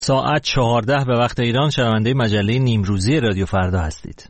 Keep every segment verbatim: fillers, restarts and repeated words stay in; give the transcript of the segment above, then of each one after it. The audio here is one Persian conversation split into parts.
ساعت چهارده به وقت ایران شنونده مجله نیمروزی رادیو فردا هستید.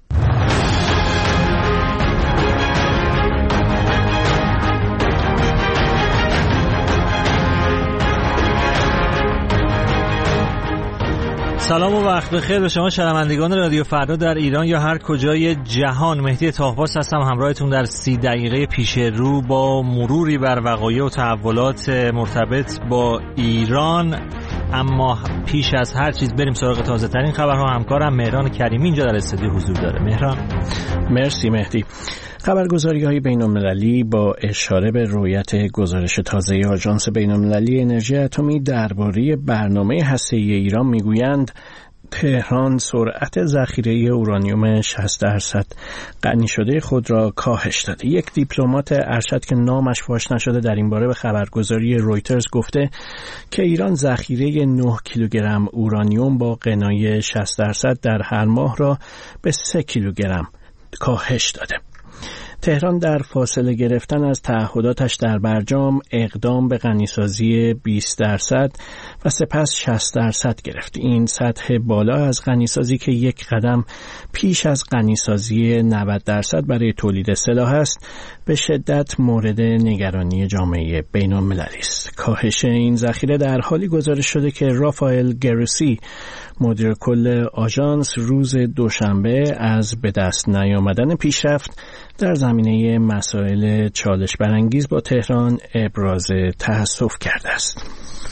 سلام و وقت بخیر به شما شنوندگان رادیو فردا در ایران یا هر کجای جهان. مهدی طاهباس هستم همراهتون در سی دقیقه پیش رو با مروری بر وقایع و تحولات مرتبط با ایران. اما پیش از هر چیز بریم سراغ تازه ترین خبرها. همکارم مهران کریمی اینجا در استودیو حضور داره. مهران. مرسی مهدی. خبرگزاری‌های بین‌المللی با اشاره به رویت گزارش تازه آژانس بین‌المللی انرژی اتمی درباره برنامه هسته‌ای ایران میگویند تهران سرعت ذخیره اورانیوم شصت درصد غنی شده خود را کاهش داده. یک دیپلمات ارشد که نامش فاش نشده در این باره به خبرگزاری رویترز گفته که ایران ذخیره نه کیلوگرم اورانیوم با غنای شصت درصد در هر ماه را به سه کیلوگرم کاهش داده. تهران در فاصله گرفتن از تعهداتش در برجام اقدام به غنیسازی بیست درصد و سپس شصت درصد گرفت. این سطح بالا از غنیسازی که یک قدم پیش از غنیسازی نود درصد برای تولید سلاح است به شدت مورد نگرانی جامعه بین‌المللی است. کاهش این ذخیره در حالی گزارش شده که رافائل گروسی مدیر کل آژانس روز دوشنبه از به دست نیامدن پیشرفت در زمینه مسائل چالش برانگیز با تهران ابراز تأسف کرده است.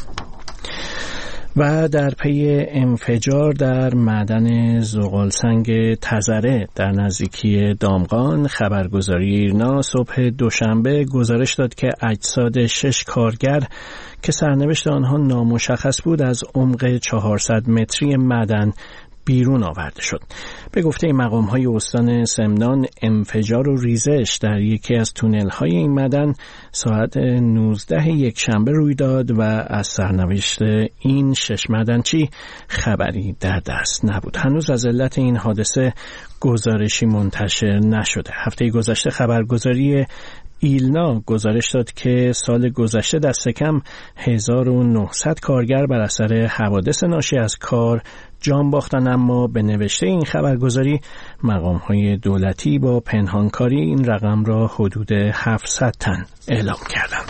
و در پی انفجار در معدن زغالسنگ تزره در نزدیکی دامغان، خبرگزاری ایرنا صبح دوشنبه گزارش داد که اجساد شش کارگر که سرنوشت آنها نامشخص بود از عمق چهارصد متری معدن بیرون آورده شد. به گفته مقام‌های استان سمنان، انفجار و ریزش در یکی از تونل‌های این معدن ساعت نوزده یکشنبه روی داد و از سرنوشت این شش معدنچی خبری در دست نبود. هنوز از علت این حادثه گزارشی منتشر نشده. هفته گذشته خبرگزاری ایلنا گزارش داد که سال گذشته دست کم هزار و نهصد کارگر بر اثر حوادث ناشی از کار جان باختن، اما به نوشته این خبرگزاری مقام‌های دولتی با پنهانکاری این رقم را حدود هفتصد تن اعلام کردند.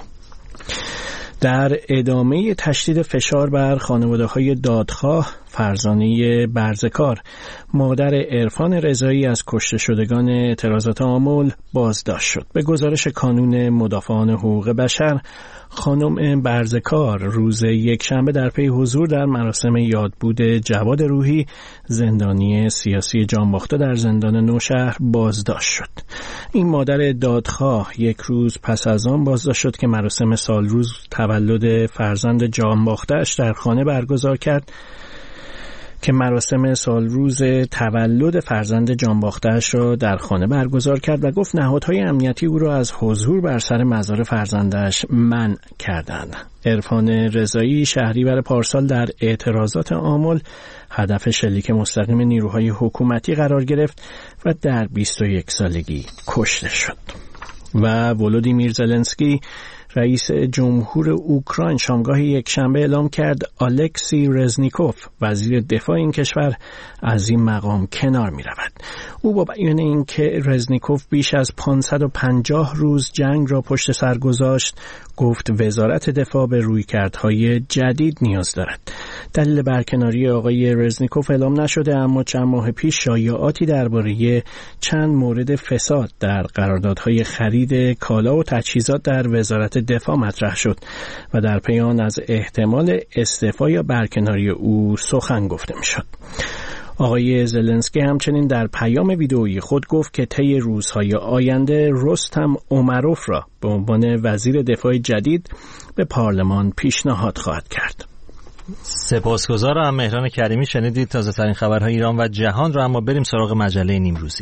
در ادامه تشدید فشار بر خانواده‌های دادخواه، فرزانه برزکار مادر عرفان رضایی از کشته شدگان اعتراضات آمل بازداشت شد. به گزارش کانون مدافعان حقوق بشر، خانم برزکار روز یکشنبه در پی حضور در مراسم یادبود جواد روحی زندانی سیاسی جانباخته در زندان نوشهر بازداشت شد. این مادر دادخواه یک روز پس از آن بازداشت شد که مراسم سالروز تولد فرزند جانباخته‌اش در خانه برگزار کرد که مراسم سالروز تولد فرزند جانباخته‌اش را در خانه برگزار کرد و گفت نهادهای امنیتی او را از حضور بر سر مزار فرزندش منع کردند. عرفان رضایی شهریور پارسال در اعتراضات آمل هدف شلیک مستقیم نیروهای حکومتی قرار گرفت و در بیست و یک سالگی کشته شد. و ولودیمیر زلنسکی رئیس جمهور اوکراین شامگاه یکشنبه اعلام کرد الکسی رزنیکوف وزیر دفاع این کشور از این مقام کنار می رود. او با بیان اینکه رزنیکوف بیش از پانصد و پنجاه روز جنگ را پشت سر گذاشت، گفت وزارت دفاع به رویکردهای جدید نیاز دارد. دلیل برکناری آقای رزنیکوف اعلام نشده، اما چند ماه پیش شایعاتی درباره چند مورد فساد در قراردادهای خرید کالا و تجهیزات در وزارت دفاع مطرح شد و در پی آن از احتمال استعفا یا برکناری او سخن گفته می‌شد. آقای زلنسکی همچنین در پیام ویدئویی خود گفت که طی روزهای آینده رستم اومروف را به عنوان وزیر دفاع جدید به پارلمان پیشنهاد خواهد کرد. سپاسگزارم مهران کریمی. شنیدید تازه ترین خبرهای ایران و جهان را. اما بریم سراغ مجله نیمروزی.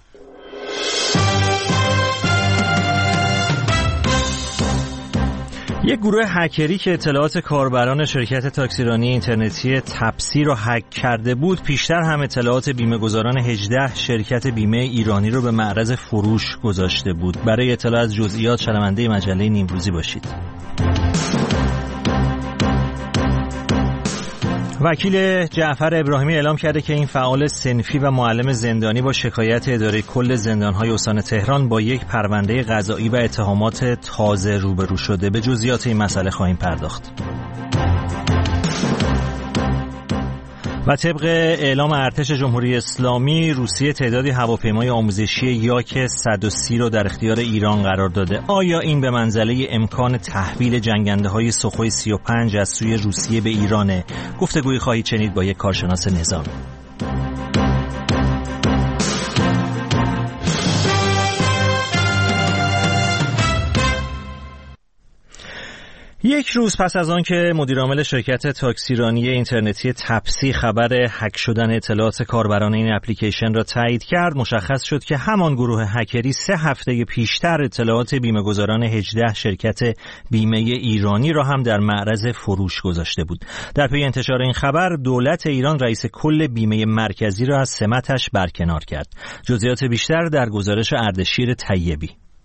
یک گروه هکری که اطلاعات کاربران شرکت تاکسیرانی اینترنتی تپسی را هک کرده بود، پیشتر هم اطلاعات بیمه‌گذاران هجده شرکت بیمه ایرانی رو به معرض فروش گذاشته بود. برای اطلاع از جزئیات شنونده مجله نیمروزی باشید. وکیل جعفر ابراهیمی اعلام کرده که این فعال صنفی و معلم زندانی با شکایت اداره کل زندان‌های استان تهران با یک پرونده قضایی و اتهامات تازه روبرو شده. به جزئیات این مسئله خواهیم پرداخت. و طبق اعلام ارتش جمهوری اسلامی، روسیه تعدادی هواپیمای آموزشی یاک صد و سی رو در اختیار ایران قرار داده. آیا این به منزله امکان تحویل جنگنده‌های سوخوی سی و پنج از سوی روسیه به ایرانه؟ گفتگویی خواهید شنید با یک کارشناس نظامی. یک روز پس از آن که مدیرعامل شرکت تاکسیرانی اینترنتی تپسی خبر هک شدن اطلاعات کاربران این اپلیکیشن را تایید کرد، مشخص شد که همان گروه هکری سه هفته پیشتر اطلاعات بیمه‌گذاران هجده شرکت بیمه ایرانی را هم در معرض فروش گذاشته بود. در پی انتشار این خبر، دولت ایران رئیس کل بیمه مرکزی را از سمتش برکنار کرد. جزئیات بیشتر در گزارش اردشیر طیبی.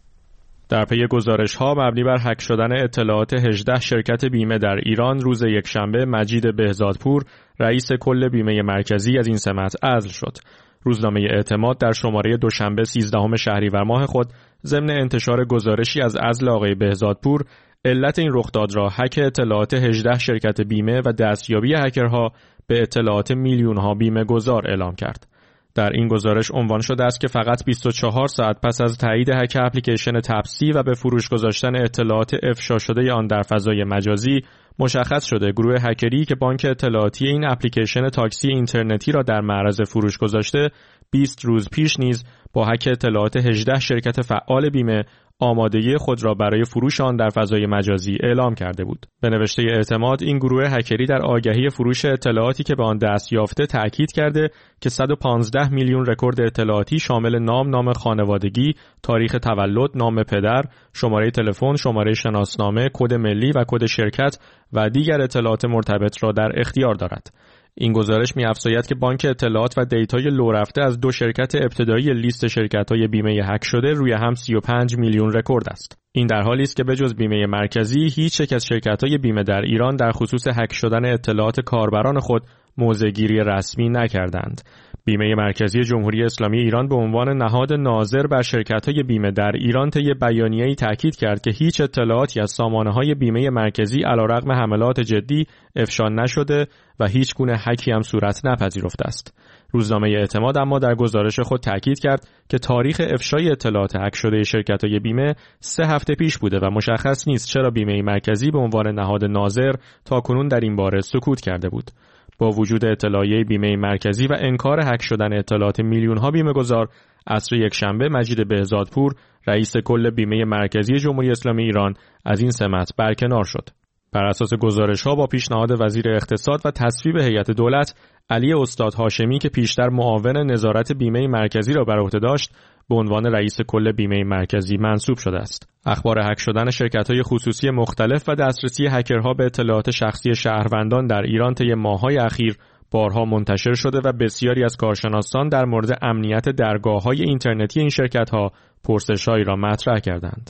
در پی گزارش‌ها مبنی بر هک شدن اطلاعات هجده شرکت بیمه در ایران، روز یکشنبه مجید بهزادپور، رئیس کل بیمه مرکزی، از این سمت عزل شد. روزنامه اعتماد در شماره دوشنبه سیزدهم شهریور ماه خود ضمن انتشار گزارشی از عزل آقای بهزادپور، علت این رخداد را هک اطلاعات هجده شرکت بیمه و دستیابی هکرها به اطلاعات میلیون‌ها بیمه گذار اعلام کرد. در این گزارش عنوان شده است که فقط بیست و چهار ساعت پس از تایید هک اپلیکیشن تپسی و به فروش گذاشتن اطلاعات افشا شده آن در فضای مجازی، مشخص شده گروه هکری که بانک اطلاعاتی این اپلیکیشن تاکسی اینترنتی را در معرض فروش گذاشته، بیست روز پیش نیز با هک اطلاعات هجده شرکت فعال بیمه آمادگی خود را برای فروش آن در فضای مجازی اعلام کرده بود. به نوشته اعتماد، این گروه هکری در آگهی فروش اطلاعاتی که به آن دست یافته تأکید کرده که صد و پانزده میلیون رکورد اطلاعاتی شامل نام، نام خانوادگی، تاریخ تولد، نام پدر، شماره تلفن، شماره شناسنامه، کد ملی و کد شرکت و دیگر اطلاعات مرتبط را در اختیار دارد. این گزارش می‌افزاید که بانک اطلاعات و دیتای لو رفته از دو شرکت ابتدایی لیست شرکت‌های بیمه هک شده روی هم سی و پنج میلیون رکورد است. این در حالی است که بجز بیمه مرکزی، هیچ یک از شرکت‌های بیمه در ایران در خصوص هک شدن اطلاعات کاربران خود موضع‌گیری رسمی نکردند. بیمه مرکزی جمهوری اسلامی ایران به عنوان نهاد ناظر بر شرکت‌های بیمه در ایران طی بیانیه‌ای تاکید کرد که هیچ اطلاعاتی از سامانه‌های بیمه مرکزی علیرغم حملات جدی افشا نشده و هیچ گونه هکی هم صورت نپذیرفته است. روزنامه اعتماد اما در گزارش خود تاکید کرد که تاریخ افشای اطلاعات هک شده شرکت‌های بیمه سه هفته پیش بوده و مشخص نیست چرا بیمه مرکزی به عنوان نهاد ناظر تاکنون در این باره سکوت کرده بود. با وجود اطلاعیه بیمه مرکزی و انکار هک شدن اطلاعات میلیون‌ها بیمه‌گذار، عصر یکشنبه مجید بهزادپور، رئیس کل بیمه مرکزی جمهوری اسلامی ایران، از این سمت برکنار شد. بر اساس گزارش‌ها با پیشنهاد وزیر اقتصاد و تصویب هیئت دولت، علی استاد هاشمی که پیشتر معاون نظارت بیمه مرکزی را بر عهده داشت، به عنوان رئیس کل بیمه مرکزی منصوب شده است. اخبار هک شدن شرکت‌های خصوصی مختلف و دسترسی هکرها به اطلاعات شخصی شهروندان در ایران طی ماه‌های اخیر بارها منتشر شده و بسیاری از کارشناسان در مورد امنیت درگاه‌های اینترنتی این شرکت‌ها پرسش‌هایی را مطرح کردند.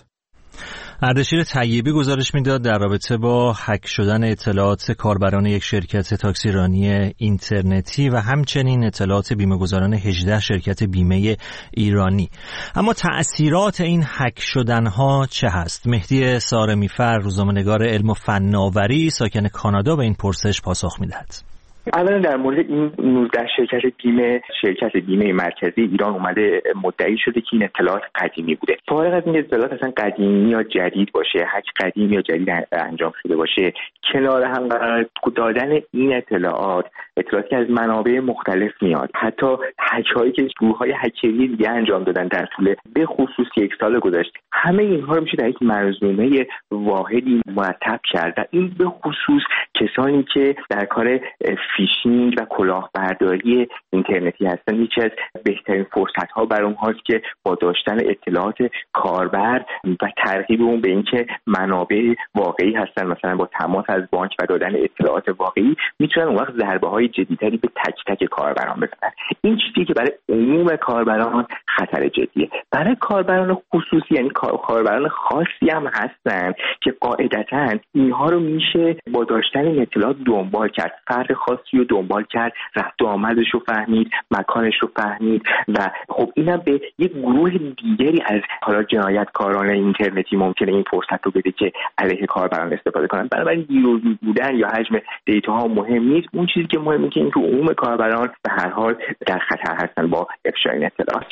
اردشیر طیبی گزارش میداد در رابطه با هک شدن اطلاعات کاربران یک شرکت تاکسیرانی اینترنتی و همچنین اطلاعات بیمه‌گذاران هجده شرکت بیمه ایرانی. اما تأثیرات این هک شدن‌ها چه هست؟ مهدی سارمی‌فر، روزنامه‌نگار علم و فناوری ساکن کانادا، به این پرسش پاسخ میدهد. اولا در مورد این نوزده شرکت بیمه، شرکت بیمه مرکزی ایران اومده مدعی شده که این اطلاعات قدیمی بوده. فارغ از این اطلاعات اصلا قدیمی یا جدید باشه، هک قدیمی یا جدید انجام شده باشه، کنار هم قرار دادن این اطلاعات، اطلاعاتی که از منابع مختلف میاد، حتی هک‌هایی که گروه‌های هکری دیگه انجام دادن در طول به خصوص یک سال گذشته، همه اینها رو میشه در یک منظومه واحدی مرتب کرد. این به خصوص کسانی که در کار فیشینگ و کلاهبرداری اینترنتی هستن، یکی از بهترین فرصت‌ها برای اونهاست که با داشتن اطلاعات کاربر و ترغیب اون به اینکه منابع واقعی هستن، مثلا با تماس از بانک و دادن اطلاعات واقعی، میتونن اون وقت ضربه‌های جدی‌تری به تک تک کاربران بزنن. این چیزی که برای عموم کاربران خطر جدیه. برای کاربران خصوصی یعنی کاربران خاصی هم هستن که قاعدتاً اینها رو میشه با داشتن این اطلاعات دنبال کرد، فرد خاصی رو دنبال کرد، رفت و آمدش رو فهمید، مکانش رو فهمید و خب اینم به یک گروه دیگری از حالا جنایتکاران اینترنتی ممکنه این فرصت رو بده که علیه کاربران استفاده کنن. بنابراین گیروگیر بودن یا حجم دیتاها مهم نیست، اون چیزی که مهمه که این که عموم کاربران به هر حال در خطر هستن با افشای این اطلاعات.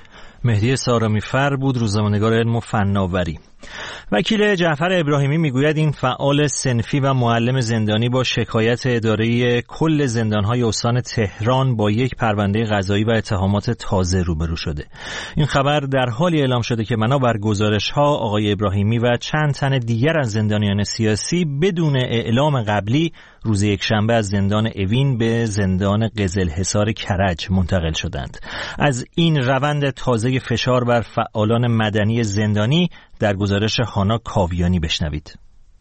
مهدی سارامی‌فر بود، روزنامه‌نگار علم و فناوری. وکیل جعفر ابراهیمی میگوید این فعال صنفی و معلم زندانی با شکایت اداره کل زندان‌های استان تهران با یک پرونده قضایی و اتهامات تازه روبرو شده. این خبر در حالی اعلام شده که بنابر گزارش‌ها آقای ابراهیمی و چند تن دیگر از زندانیان سیاسی بدون اعلام قبلی روز یکشنبه از زندان اوین به زندان قزلحصار کرج منتقل شدند. از این روند تازه فشار بر فعالان مدنی زندانی در گزارش هانا کاویانی بشنوید.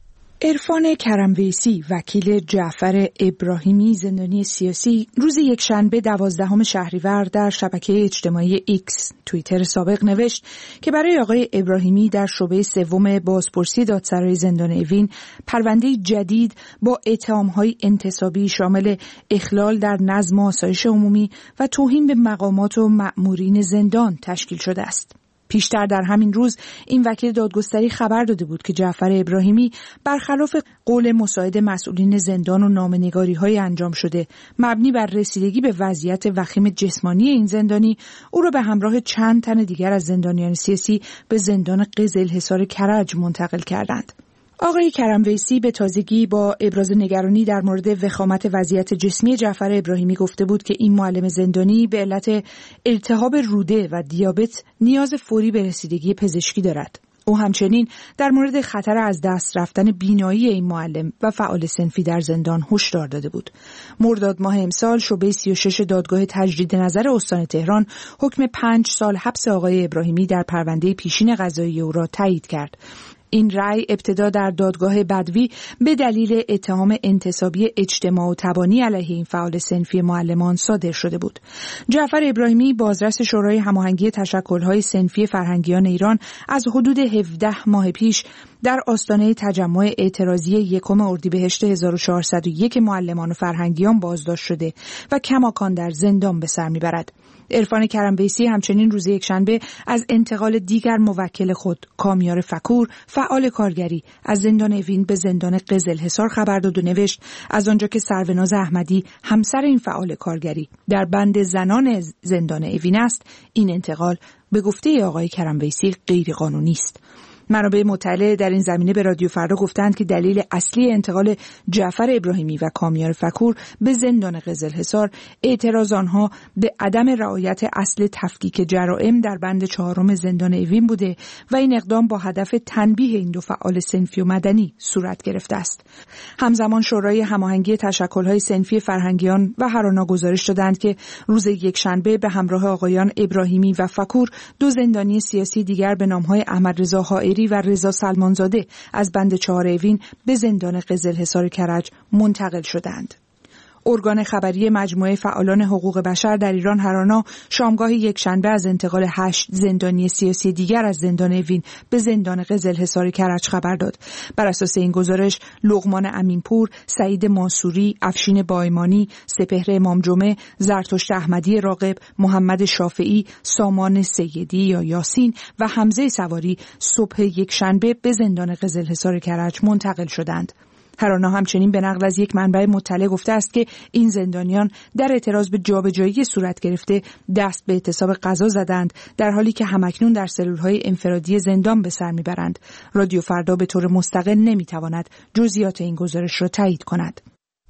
عرفان کرمویسی وکیل جعفر ابراهیمی زندانی سیاسی روز یکشنبه دوازدهم شهریور در شبکه اجتماعی ایکس توییتر سابق نوشت که برای آقای ابراهیمی در شعبه سوم بازپرسی دادسرای زندان اوین پرونده جدید با اتهام‌های انتصابی شامل اخلال در نظم و آسایش عمومی و توهین به مقامات و مأمورین زندان تشکیل شده است. پیشتر در همین روز این وکیل دادگستری خبر داده بود که جعفر ابراهیمی برخلاف قول مساعد مسئولین زندان و نامه‌نگاری‌های انجام شده مبنی بر رسیدگی به وضعیت وخیم جسمانی این زندانی او را به همراه چند تن دیگر از زندانیان سیاسی به زندان قزلحصار کرج منتقل کردند. آقای کرمویسی به تازگی با ابراز نگرانی در مورد وخامت وضعیت جسمی جعفر ابراهیمی گفته بود که این معلم زندانی به علت التهاب روده و دیابت نیاز فوری به رسیدگی پزشکی دارد. او همچنین در مورد خطر از دست رفتن بینایی این معلم و فعال صنفی در زندان هشدار داده بود. مرداد ماه امسال شعبه سی و شش دادگاه تجدید نظر استان تهران حکم پنج سال حبس آقای ابراهیمی در پرونده پیشین قضایی او را تایید کرد. این رأی ابتدا در دادگاه بدوی به دلیل اتهام انتصابی اجتماع و تبانی علیه این فعال صنفی معلمان صادر شده بود. جعفر ابراهیمی بازرس شورای هماهنگی تشکل‌های صنفی فرهنگیان ایران از حدود هفده ماه پیش در آستانه تجمع اعتراضی یکم اردیبهشت هزار و چهارصد و یک معلمان و فرهنگیان بازداشت شده و کماکان در زندان به سر میبرد. عرفان کرمویسی همچنین روز یکشنبه از انتقال دیگر موکل خود کامیار فکور فعال کارگری از زندان اوین به زندان قزلحصار خبر داد و نوشت از آنجا که سروناز احمدی همسر این فعال کارگری در بند زنان زندان اوین است، این انتقال به گفته آقای کرمویسی غیر قانونی است. منابع مطلع در این زمینه به رادیو فردا گفتند که دلیل اصلی انتقال جعفر ابراهیمی و کامیار فکور به زندان قزلحصار اعتراض آنها به عدم رعایت اصل تفکیک جرائم در بند چهارم زندان اوین بوده و این اقدام با هدف تنبیه این دو فعال صنفی و مدنی صورت گرفته است. همزمان شورای هماهنگی تشکل‌های صنفی فرهنگیان و هرانا گزارش دادند که روز یکشنبه به همراه آقایان ابراهیمی و فکور دو زندانی سیاسی دیگر به نام‌های احمدرضا حائری و رضا سلمانزاده از بند چهار اوین به زندان قزلحصار کرج منتقل شدند. ارگان خبری مجموعه فعالان حقوق بشر در ایران هرانا شامگاه یکشنبه از انتقال هشت زندانی سیاسی دیگر از زندان اوین به زندان قزلحصار کرج خبر داد. بر اساس این گزارش لقمان امینپور، سعید ماسوری، افشین بایمانی، سپهر امام جمعه، زرتشت احمدی راغب، محمد شافعی، سامان سیدی یا یاسین و حمزه سواری صبح یکشنبه به زندان قزلحصار کرج منتقل شدند. هرانا همچنین به نقل از یک منبع مطلع گفته است که این زندانیان در اعتراض به جابجایی صورت گرفته دست به اعتصاب غذا زدند، در حالی که همکنون در سلول‌های انفرادی زندان به سر میبرند. رادیو فردا به طور مستقل نمیتواند جزئیات این گزارش را تایید کند.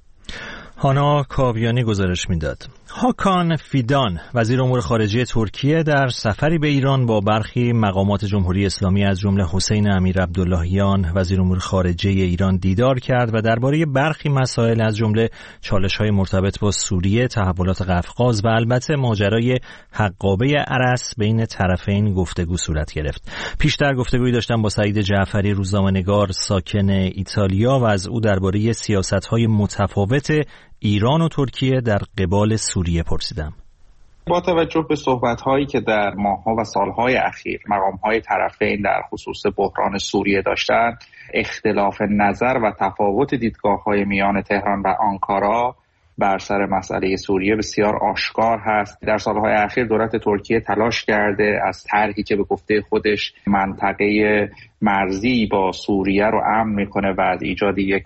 هانا کاویانی گزارش میداد. هاکان فیدان وزیر امور خارجه ترکیه در سفری به ایران با برخی مقامات جمهوری اسلامی از جمله حسین امیر عبداللهیان وزیر امور خارجه ایران دیدار کرد و درباره برخی مسائل از جمله چالش‌های مرتبط با سوریه، تحولات قفقاز و البته ماجرای حقابه ارس بین طرفین گفتگو صورت گرفت. پیشتر گفتگویی داشتم با سعید جعفری روزنامه‌نگار ساکن ایتالیا و از او درباره سیاست‌های متفاوت ایران و ترکیه در قبال سوریه پرسیدم. با توجه به صحبت‌هایی که در ماه‌ها و سال‌های اخیر مقام‌های طرفین در خصوص بحران سوریه داشتند، اختلاف نظر و تفاوت دیدگاه‌های میان تهران و آنکارا بر سر مسئله سوریه بسیار آشکار هست. در سالهای اخیر دولت ترکیه تلاش کرده از طرحی که به گفته خودش منطقه مرزی با سوریه رو امن میکنه و از ایجاد یک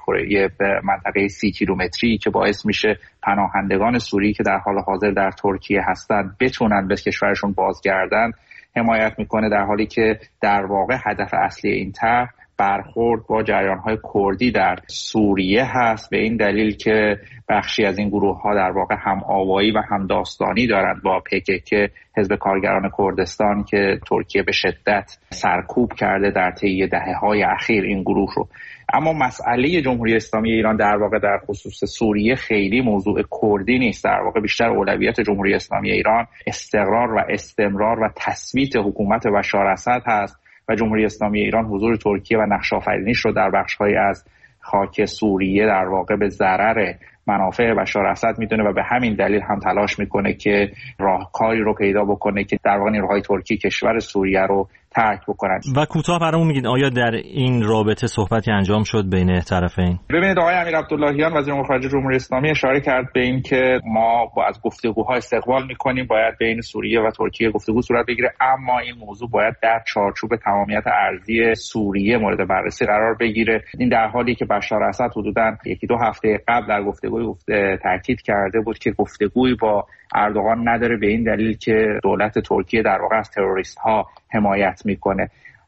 منطقه سی کیلومتری که باعث میشه پناهندگان سوری که در حال حاضر در ترکیه هستند بتونن به کشورشون بازگردن حمایت میکنه، در حالی که در واقع هدف اصلی این طرح برخورد با جریان‌های کردی در سوریه هست، به این دلیل که بخشی از این گروه‌ها در واقع هم آوایی و هم داستانی دارند با پی کی کی، حزب کارگران کردستان که ترکیه به شدت سرکوب کرده در طی دهه‌های اخیر این گروه رو. اما مسئله جمهوری اسلامی ایران در واقع در خصوص سوریه خیلی موضوع کردی نیست، در واقع بیشتر اولویت جمهوری اسلامی ایران استقرار و استمرار و تثبیت حکومت بشار اسد هست و جمهوری اسلامی ایران حضور ترکیه و نقش آفرینیش رو در بخش‌های از خاک سوریه در واقع به ضرر منافع بشار اسد میدونه و به همین دلیل هم تلاش میکنه که راهکاری رو پیدا بکنه که در واقع نیروهای ترکی کشور سوریه رو ترک بکنن. و کوتاه برامون میگید آیا در این رابطه صحبتی انجام شد بین طرفین؟ ببینید آقای امیر عبداللهیان وزیر امور خارجه جمهوری اسلامی اشاره کرد به این که ما با از گفتگوها استقبال میکنیم، باید بین سوریه و ترکیه گفتگو صورت بگیره، اما این موضوع باید در چارچوب تمامیت ارضی سوریه مورد بررسی قرار بگیره. این در حالی که بشار اسد حدوداً یکی دو هفته قبل در گفتگوی گفته تاکید کرده بود که گفتگوی با اردوغان نداره، به این دلیل که دولت ترکیه در واقع از تروریست ها حمایت میکنه.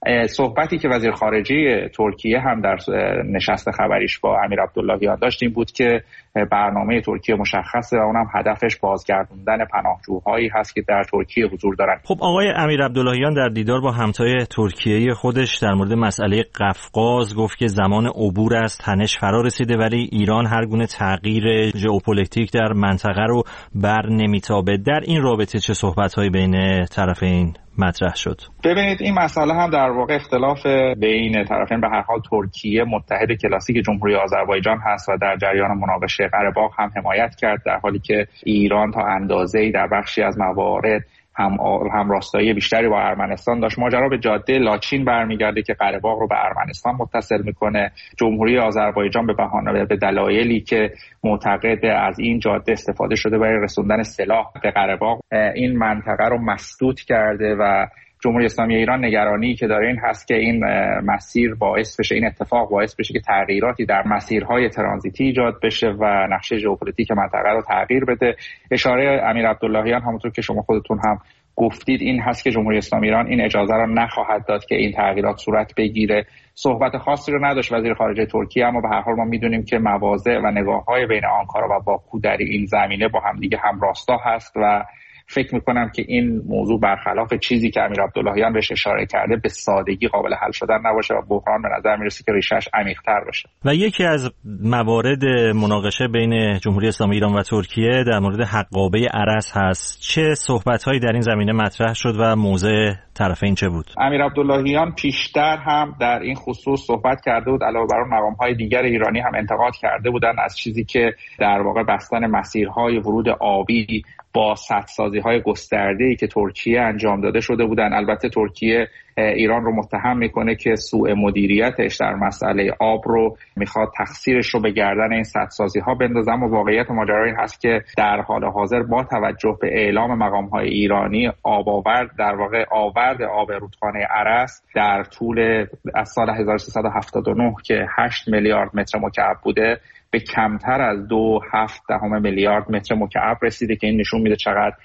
صحبتی که وزیر خارجه ترکیه هم در نشست خبریش با امیر عبداللهیان داشت این بود که برنامه ترکیه مشخصه و اونم هدفش بازگردوندن پناهجوهایی هست که در ترکیه حضور دارن. خب آقای امیر عبداللهیان در دیدار با همتای ترکیه خودش در مورد مسئله قفقاز گفت که زمان عبور از تنش فرا رسیده، ولی ایران هر گونه تغییر ژئوپلیتیک در منطقه رو بر نمیتابه. در این رابطه چه صحبت‌هایی بین طرفین مطرح شد؟ ببینید این مسئله هم در واقع اختلاف بین طرفین، به هر حال ترکیه متحد کلاسیک جمهوری آذربایجان هست و در جریان مناقشه قره باغ هم حمایت کرد، در حالی که ایران تا اندازه‌ای در بخشی از موارد هم هم راستایی بیشتری با ارمنستان داشت. ماجرا به جاده لاچین برمیگرده که قره باغ رو به ارمنستان متصل میکنه. جمهوری آذربایجان به بهانه به دلایلی که معتقد از این جاده استفاده شده برای رسوندن سلاح به قره باغ این منطقه رو مسدود کرده و جمهوری اسلامی ایران نگرانی که داره این هست که این مسیر باعث بشه، این اتفاق باعث بشه که تغییراتی در مسیرهای ترانزیتی ایجاد بشه و نقشه ژئوپلیتیک منطقه رو تغییر بده. اشاره امیر عبداللهیان همونطور که شما خودتون هم گفتید این هست که جمهوری اسلامی ایران این اجازه را نخواهد داد که این تغییرات صورت بگیره. صحبت خاصی رو نداشت وزیر خارجه ترکیه، اما به هر حال ما میدونیم که مواضع و نگاه‌های بین آنکارا و باکو در این زمینه با هم دیگه همراستا هست و فکر میکنم که این موضوع برخلاف چیزی که امیر عبداللهیان بهش اشاره کرده به سادگی قابل حل شدن نباشه و بحران به نظر میرسه که ریشش عمیق‌تر باشه. و یکی از موارد مناقشه بین جمهوری اسلامی ایران و ترکیه در مورد حقابه ارس هست. چه صحبت‌هایی در این زمینه مطرح شد و موضع طرفین چه بود؟ امیر عبداللهیان پیشتر هم در این خصوص صحبت کرده بود، علاوه بر اون مقام‌های دیگر ایرانی هم انتقاد کرده بودند از چیزی که در واقع بستن مسیرهای ورود آبی با سدسازی‌های گسترده‌ای که ترکیه انجام داده شده بودن. البته ترکیه ایران رو متهم میکنه که سوء مدیریتش در مسئله آب رو میخواد تقصیرش رو به گردن این سدسازی‌ها بندازه، اما واقعیت ماجرا این هست که در حال حاضر با توجه به اعلام مقام‌های ایرانی آب آورد در واقع آورد آب رودخانه ارس در طول از سال هزار و سیصد و هفتاد و نه که هشت میلیارد متر مکعب بوده به کمتر از دو هفت دهم میلیارد متر مکعب رسیده که این نشون میده چقدر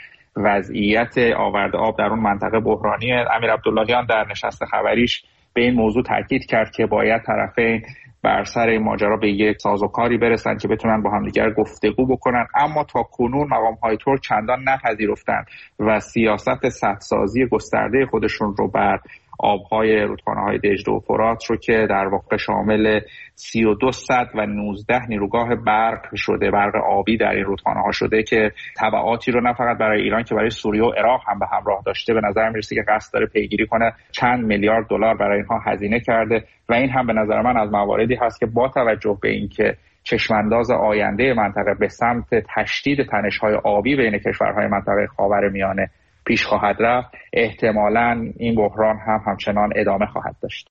وضعیت آورد آب در اون منطقه بحرانیه. امیر عبداللهیان در نشست خبریش به این موضوع تاکید کرد که باید طرفین بر سر این ماجرا به یک سازوکاری برسن که بتونن با همدیگر گفتگو بکنن، اما تا کنون مقام‌های ترک چندان نپذیرفتن و سیاست سدسازی گسترده خودشون رو بر آبهای رودخانه‌های دجله و فرات رو که در واقع شامل سی و دو سد و نوزده نیروگاه برق شده، برق آبی در این رودخانه‌ها شده که تبعاتی رو نه فقط برای ایران که برای سوریه و عراق هم به همراه داشته. به نظر میرسه که قصد داره پیگیری کنه، چند میلیارد دلار برای اینها هزینه کرده و این هم به نظر من از مواردی هست که با توجه به اینکه چشمانداز آینده منطقه به سمت تشدید تنش‌های آبی بین کشورهای منطقه خاورمیانه پیش خواهد رفت، احتمالاً این بحران هم همچنان ادامه خواهد داشت.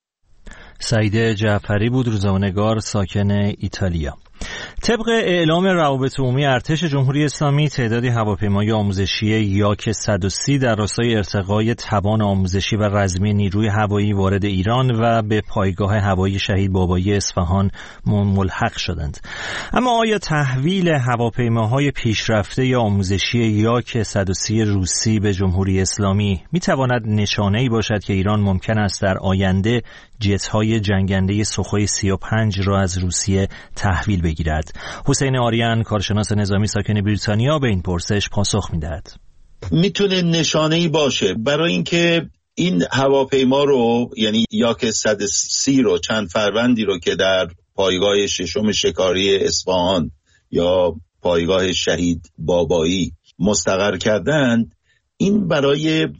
سعید جعفری بود، روزنامه‌نگار ساکن ایتالیا. طبق اعلام روابط عمومی ارتش جمهوری اسلامی، تعدادی هواپیمای آموزشی یاک صد و سی در راستای ارتقای توان آموزشی و رزمی نیروی هوایی وارد ایران و به پایگاه هوایی شهید بابایی اصفهان ملحق شدند. اما آیا تحویل هواپیماهای پیشرفته آموزشی یاک صد و سی روسی به جمهوری اسلامی میتواند نشانه‌ای باشد که ایران ممکن است در آینده جت‌های جنگنده سوخوی سی و پنج را از روسیه تحویل بگیرد؟ حسین آریان، کارشناس نظامی ساکن بریتانیا، به این پرسش پاسخ می‌دهد. میتونه نشانه‌ای باشه برای اینکه این هواپیما رو، یعنی یاک صد و سی رو، چند فروندی رو که در پایگاه ششم شکاری اصفهان یا پایگاه شهید بابایی مستقر کردند، این برای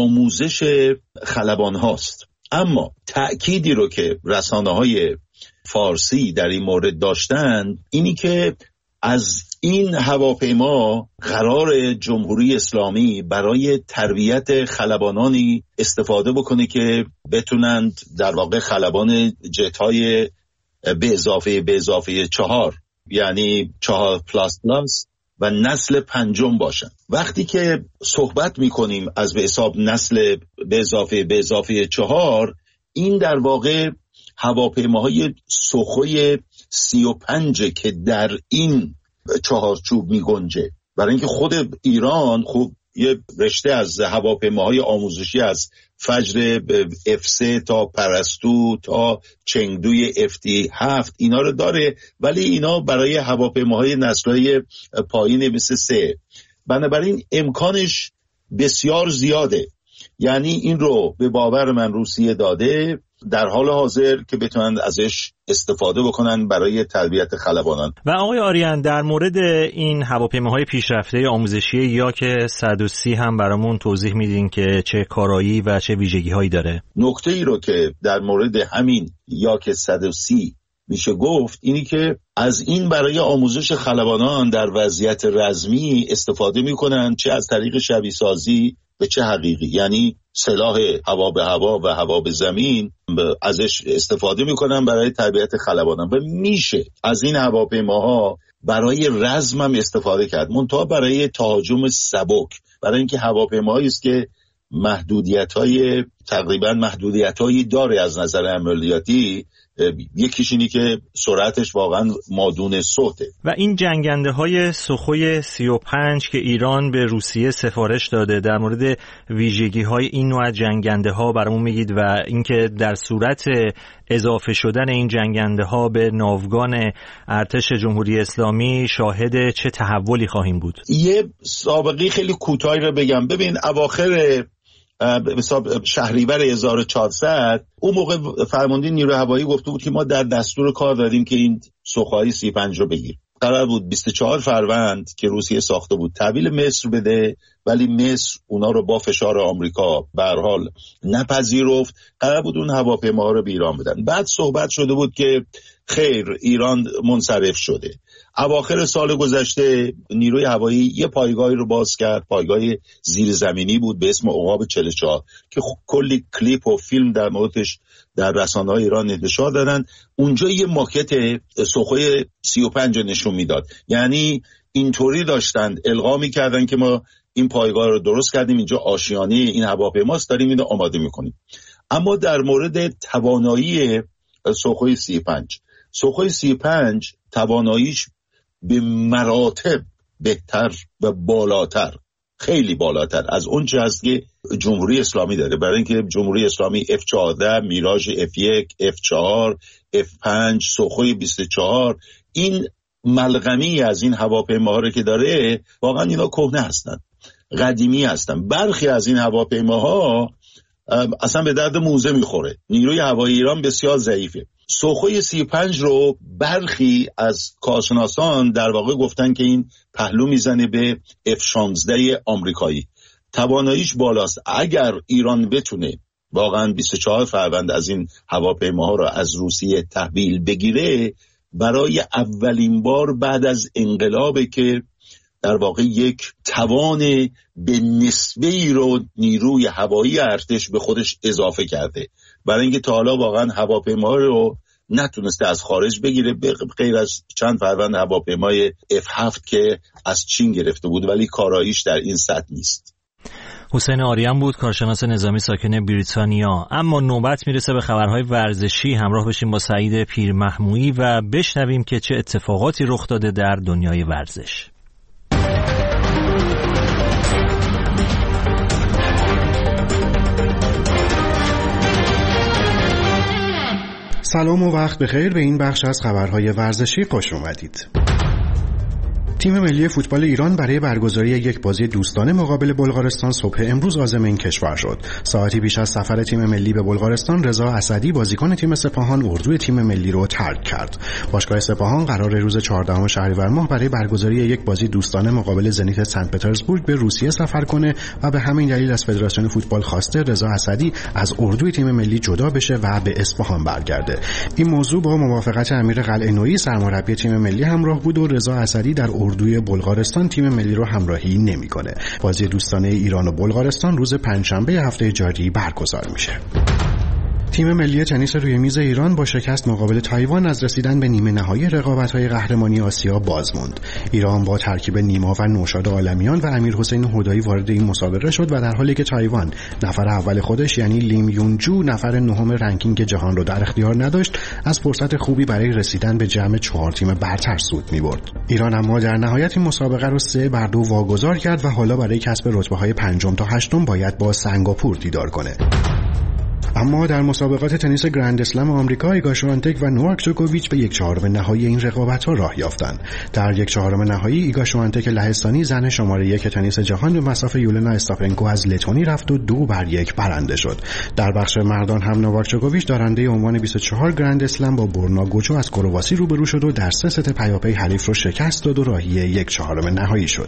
آموزش خلبان هاست. اما تأکیدی رو که رسانه‌های فارسی در این مورد داشتند اینی که از این هواپیما قرار جمهوری اسلامی برای تربیت خلبانانی استفاده بکنه که بتونند در واقع خلبان جت‌های به اضافه به اضافه چهار، یعنی چهار پلاس پلاس و نسل پنجم باشن. وقتی که صحبت میکنیم از به حساب نسل به اضافه به اضافه چهار، این در واقع هواپیماهای سوخوی سی و پنج که در این چهارچوب می گنجه. برای اینکه خود ایران خب یه رشته از هواپیماهای آموزشی از فجر اف سه تا پرستو تا چنگدوی اف دی هفت اینا رو داره، ولی اینا برای هواپیماهای نسل‌های پایین مثل سه. بنابراین امکانش بسیار زیاده، یعنی این رو به باور من روسیه داده در حال حاضر که بتونن ازش استفاده بکنن برای تربیت خلبانان. و آقای آریان، در مورد این هواپیماهای پیشرفته آموزشی یاک صد و سی هم برامون توضیح میدین که چه کارایی و چه ویژگی هایی داره؟ نکته ای رو که در مورد همین یاک صد و سی میشه گفت اینی که از این برای آموزش خلبانان در وضعیت رزمی استفاده میکنن، چه از طریق شبیه سازی به چه حقیقی، یعنی سلاح هوا به هوا و هوا به زمین ازش استفاده میکنن برای تربیت خلبانان و میشه از این هواپیماها برای رزم هم استفاده کرد، منتها برای تهاجم سبک، برای اینکه هواپیماهایی است که محدودیت‌های تقریبا محدودیت‌هایی داره از نظر عملیاتی. یکیش اینی که سرعتش واقعا مادون صوته. و این جنگنده های سوخوی سی و پنج که ایران به روسیه سفارش داده، در مورد ویژگی های این نوع جنگنده ها برامون میگید و اینکه در صورت اضافه شدن این جنگنده ها به ناوگان ارتش جمهوری اسلامی شاهد چه تحولی خواهیم بود؟ یه سابقه خیلی کوتاهی رو بگم. ببین اواخر به حساب شهریور هزار و چهارصد اون موقع فرمانده نیروی هوایی گفته بود که ما در دستور کار داریم که این سوخوی سی و پنج رو بگیر. قرار بود بیست و چهار فروند که روسیه ساخته بود تحویل مصر بده، ولی مصر اونا رو با فشار آمریکا به هر حال نپذیرفت. قرار بود اون هواپیماها رو به ایران بدن. بعد صحبت شده بود که خیر، ایران منصرف شده. اواخر سال گذشته نیروی هوایی یه پایگاهی رو باز کرد، پایگاه زیرزمینی بود به اسم عقاب چهل و چهار که کلی کلیپ و فیلم در موردش در رسانه‌های ایران انتشار دادن. اونجا یه ماکت سوخوی سی و پنج نشون میداد، یعنی اینطوری داشتن القا می‌کردن که ما این پایگاه رو درست کردیم، اینجا آشیانه این هواپیماست، داریم اینو آماده می‌کنیم. اما در مورد توانایی سوخوی سی و پنج، سوخوی سی و پنج تواناییش به مراتب بهتر و بالاتر، خیلی بالاتر از اون چه هست که جمهوری اسلامی داره. برای اینکه جمهوری اسلامی اف چهارده، میراژ اف یک، اف چهار، اف پنج، سوخوی بیست و چهار، این ملغمی از این هواپیماها رو که داره واقعا اینا کهنه هستن، قدیمی هستن. برخی از این هواپیماها اصلا به درد موزه میخوره. نیروی هوایی ایران بسیار ضعیفه. سوخوی سی و پنج رو برخی از کارشناسان در واقع گفتن که این پهلو میزنه به اف شانزده آمریکایی. تواناییش بالاست. اگر ایران بتونه واقعا بیست و چهار فروند از این هواپیماها رو از روسیه تحویل بگیره، برای اولین بار بعد از انقلابه که در واقع یک توان به نسبه ای رو نیروی هوایی ارتش به خودش اضافه کرده، برای اینکه تا حالا واقعا هواپیما رو نتونسته از خارج بگیره به غیر از چند فروند هواپیمای اف هفت که از چین گرفته بود، ولی کاراییش در این سطح نیست. حسین آریان بود، کارشناس نظامی ساکن بریتانیا. اما نوبت میرسه به خبرهای ورزشی. همراه بشیم با سعید پیرمحمویی و بشنویم که چه اتفاقاتی رخ داده در دنیای ورزش. سلام و وقت بخیر، به این بخش از خبرهای ورزشی خوش اومدید. تیم ملی فوتبال ایران برای برگزاری یک بازی دوستانه مقابل بلغارستان صبح امروز عازم این کشور شد. ساعتی پیش از سفر تیم ملی به بلغارستان، رضا اسدی بازیکن تیم سپاهان اردوی تیم ملی رو ترک کرد. باشگاه سپاهان قرار روز چهاردهم شهریور ماه برای برگزاری یک بازی دوستانه مقابل زنیت سنت پترزبورگ به روسیه سفر کنه و به همین دلیل از فدراسیون فوتبال خواسته رضا اسدی از اردوی تیم ملی جدا بشه و به اصفهان برگرده. این موضوع با موافقت امیر قلعه‌نویی سرمربی تیم ملی همراه بود و رضا اسدی در اردوی بلغارستان تیم ملی رو همراهی نمی‌کنه. بازی دوستانه ایران و بلغارستان روز پنجشنبه هفته جاری برگزار میشه. تیم ملی تنیس روی میز ایران با شکست مقابل تایوان از رسیدن به نیمه نهایی رقابت‌های قهرمانی آسیا باز موند. ایران با ترکیب نیما و نوشاد عالمیان و امیرحسین هدایی وارد این مسابقه شد و در حالی که تایوان نفر اول خودش یعنی لیم یون جو نفر نهم رنکینگ جهان رو در اختیار نداشت، از فرصت خوبی برای رسیدن به جمع چهار تیم برتر سود می‌برد. ایران اما در نهایت این مسابقه رو سه بر دو واگذار کرد و حالا برای کسب رتبه‌های پنجم تا هشتم باید با سنگاپور دیدار کنه. اما در مسابقات تنیس گرند اسلم آمریکا، ایگا شوانتک و نوواک جوکوویچ به یک چهارم نهایی این رقابت‌ها راه یافتند. در یک چهارم نهایی ایگا شوانتک لهستانی زن شماره یک تنیس جهان به مصاف یولنا استاپنکو از لتونی رفت و دو بر یک برنده شد. در بخش مردان هم نوواک جوکوویچ دارنده عنوان بیست و چهار گرند اسلم با بورنا گوچو از کرواسی روبرو شد و در سه ست پیاپی حریف رو شکست داد و راهی یک چهارم نهایی شد.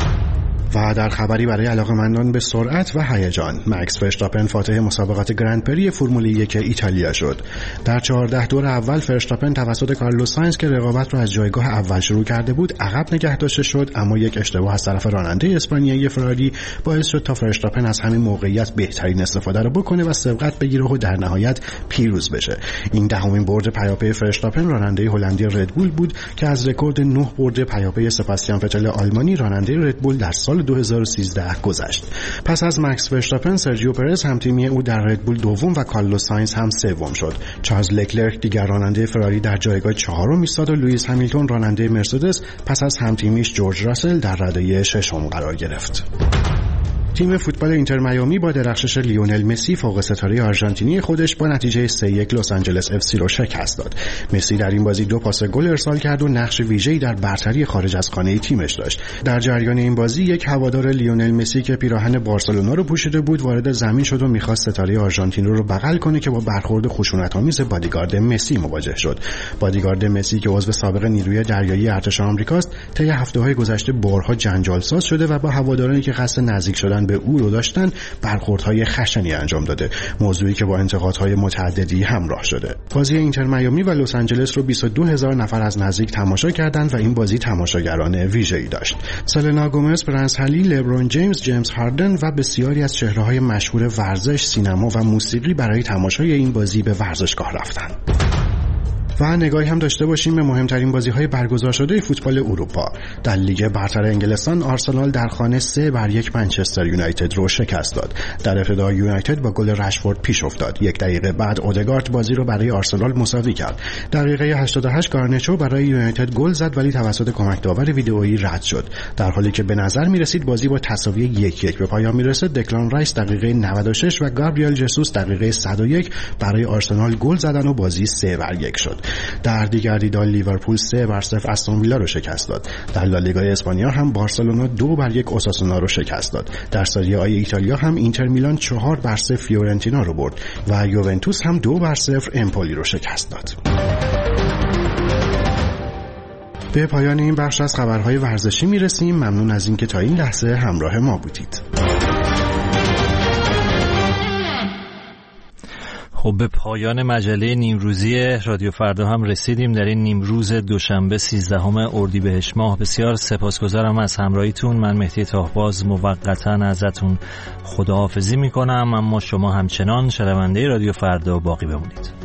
و در خبری برای علاقه‌مندان به سرعت و هیجان، مکس فرشتاپن فاتح مسابقات گرند پری فرمول یک ایتالیا شد. در چهارده دور اول فرشتاپن توسط کارلوس ساینز که رقابت را از جایگاه اول شروع کرده بود عقب نگه داشته شد، اما یک اشتباه از طرف راننده اسپانیایی فراری باعث شد تا فرشتاپن از همین موقعیت بهترین استفاده را بکنه و سبقت بگیره و در نهایت پیروز بشه. این دهمین برد پیاپی فرشتاپن راننده هلندی ردبول بود که از رکورد نه برد پیاپی سباستیان فتل آلمانی راننده ردبول در سال دو هزار و سیزده گذشت. پس از مکس فرشتاپن، سرجیو پرز همتیمی او در ردبول دوم و کارلوس ساینز هم سوم شد. چارلز لکلرک دیگر راننده فراری در جایگاه چهارم ایستاد و لوئیس همیلتون راننده مرسدس پس از همتیمیش جورج راسل در رده ششم قرار گرفت. تیم فوتبال اینتر میامی با درخشش لیونل مسی فوق ستاره آرژانتینی خودش با نتیجه سه یک لس آنجلس اف سی رو شکست داد. مسی در این بازی دو پاس گل ارسال کرد و نقش ویژه‌ای در برتری خارج از خانه تیمش داشت. در جریان این بازی یک هوادار لیونل مسی که پیراهن بارسلونا رو پوشیده بود وارد زمین شد و می‌خواست ستاره آرژانتین رو بغل کنه که با برخورد خشونت‌آمیز بادیگارد مسی مواجه شد. بادیگارد مسی که عضو سابق نیروی دریایی ارتش آمریکاست، طی هفته‌های گذشته بارها جنجال ساز شده و با هوادارانی که قصد نزدیک شدن به او رو داشتن برخوردهای خشنی انجام داده، موضوعی که با انتقادهای متعددی همراه شده. بازی اینتر میامی و لس آنجلس رو بیست و دو هزار نفر از نزدیک تماشا کردند و این بازی تماشاگران ویژه‌ای داشت. سلنا گومز، پرنس هری، لبرون جیمز، جیمز هاردن و بسیاری از چهره‌های مشهور ورزش، سینما و موسیقی برای تماشای این بازی به ورزشگاه رفتند. و نگاهی هم داشته باشیم به مهمترین بازی‌های برگزار شده فوتبال اروپا. در لیگ برتر انگلستان، آرسنال در خانه سه بر یک منچستر یونایتد رو شکست داد. در ابتدا یونایتد با گل رشفورد پیش افتاد. یک دقیقه بعد اودگارد بازی رو برای آرسنال مساوی کرد. دقیقه هشتاد و هشت گارنچو برای یونایتد گل زد ولی توسط کمک داور ویدئویی رد شد. در حالی که به نظر می‌رسید بازی با تساوی یک یک به پایان می‌رسد، دکلان رایس دقیقه نود و شش و گابریل ژسوس دقیقه صد و یک برای آرسنال گل زدن و بازی سه بر یک شد. در دیگر دیدار لیورپول سه بر صفر استون ویلا رو شکست داد. در لالیگای اسپانیا هم بارسلونا دو بر یک اوساسونا رو شکست داد. در سری آ ایتالیا هم اینتر میلان چهار بر صفر فیورنتینا رو برد و یوونتوس هم دو بر صفر امپولی رو شکست داد. به پایان این بخش از خبرهای ورزشی میرسیم. ممنون از اینکه تا این لحظه همراه ما بودید. خب به پایان مجله نیمروزی رادیو فردا هم رسیدیم در این نیمروز دوشنبه سیزدهم اردیبهشت ماه. بسیار سپاسگزارم از همراهیتون. من مهدی تاهباز موقتا ازتون خداحافظی میکنم، اما شما همچنان شنونده رادیو فردا باقی بمونید.